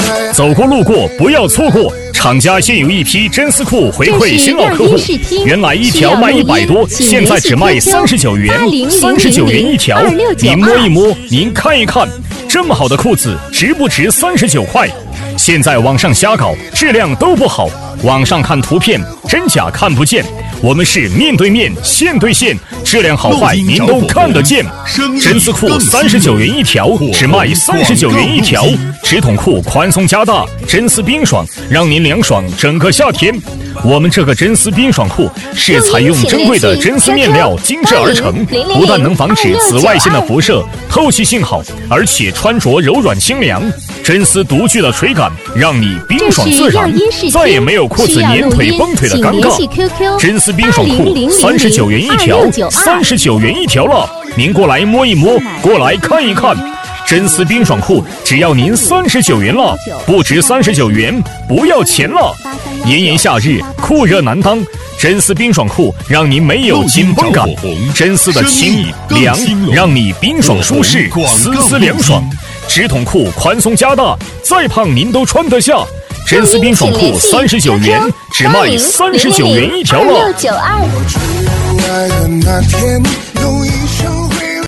走过路过不要错过。厂家现有一批真丝裤回馈新老客户，原来一条卖100多，现在只卖39元，39元一条。您摸一摸，您看一看，这么好的裤子值不值39块？现在网上瞎搞，质量都不好，网上看图片真假看不见，我们是面对面线对线，质量好坏您都看得见。真丝裤39元一条，只卖39元一条。直筒裤宽松加大，真丝冰爽，让您凉爽整个夏天。我们这个真丝冰爽裤是采用珍贵的真丝面料精制而成，不但能防止紫外线的辐射，透气性好，而且穿着柔软清凉。真丝独具的垂感，让你冰爽自然，再也没有裤子粘腿崩腿的尴尬。真丝冰爽裤39元一条，39元一条了，您过来摸一摸，过来看一看。真丝冰爽裤只要您39元了，不值39元，不要钱了。炎炎夏日，酷热难当，真丝冰爽裤让您没有紧绷感，真丝的轻凉让你冰爽舒适，丝丝凉爽。直筒裤宽松加大，再胖您都穿得下。真丝冰爽裤39元，只卖39元一条了。